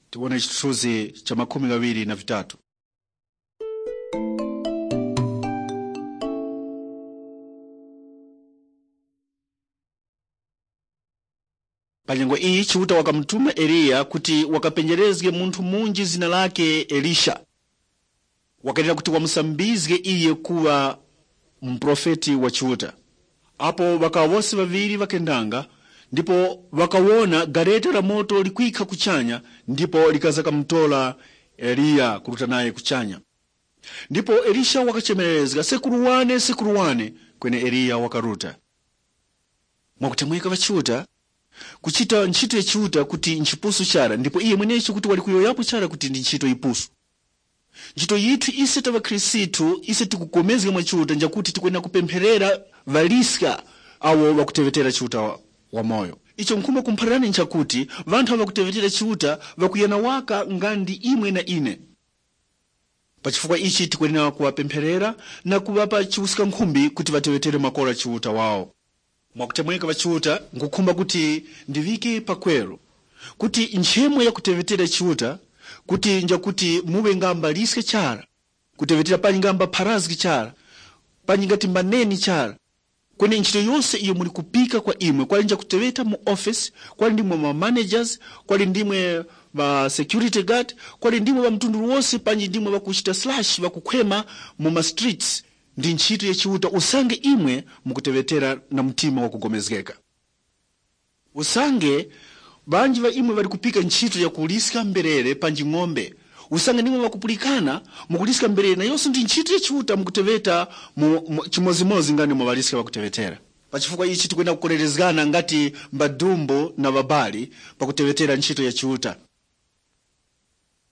Tione chithunzi cha 23. Panyengo iyi chiuta wakamtuma Eliya kuti wakapenjerezge munthu munji zina lake Elisha. Wakanena kuti wamusambizge iye kuwa mprofeti wa chiuta. Apo wakawonse vaviri vakendanga, ndipo wakawona gareta la moto likwika kuchanya, ndipo likazaka mtola Eliya kuruta naye kuchanya. Ndipo Elisha wakachemerezga, sekuruwane, sekuruwane, kwene Eliya wakaruta. Mwakutemweka vachiuta, kuchita ntchito ya chiuta kuti nchipusu chara, ndipo iye mwenecho kuti wali kuyoyapo chara kuti ndi ntchito ipusu. Ntchito yithu ise tava Khristu, ise tikukomezga mwa chiuta njakuti tikwena kupempherera valiska awo vakutevetera chiuta wa moyo. Icho nkhumba kumpharirani nchakuti vanthu avakutevetera chiuta vakuyana waka ngandi imwe na ine. Pachifukwa ichi tikwena kuwapempherera na kuwapa chiusika nkhumbi kuti vatevetere makola chiuta wao. Mwakutemweka vachiuta nkukhumba kuti ndivike pakwero kuti nchemwe ya kutevetera chiuta kuti njakuti muwe ngamba liske chara, kutevetera pani ngamba parazgi chara, pani ngati maneni chara. Kwene nchito yonse iyo muli kupika kwa imwe, kwali nja kuteveta mu office, kwali ndimwe ma managers, kwali ndimwe ma security guard, kwali ndimwe wa mtunduru wonse, panji ndimwe wakuchita slash wakukwema mu ma streets. Ndi nchito ya chiuta usange imwe mukutevetera na mtima wakugomezgeka. Usange banji va imwe vari kupika nchito ya kuliska mberere panji ng'ombe. Usange ndimwe wakupulikana mukuliska mberere, na yonse ndi nchito ya chiuta mukuteveta chimozimozi ngani mwavaliska wakutevetera. Pachifukwa ichi tikwenda kukolerezgana ngati mbadumbo na babali pakutevetera nchito ya chiuta.